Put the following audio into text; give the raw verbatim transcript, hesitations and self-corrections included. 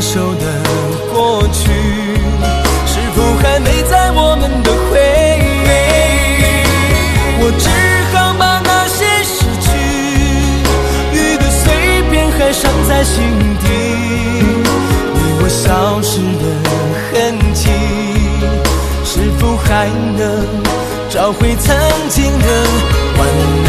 手的过去，是否还没在我们的回忆？我只好把那些失去雨的碎片还伤在心底，你我消失的痕迹，是否还能找回曾经的完美？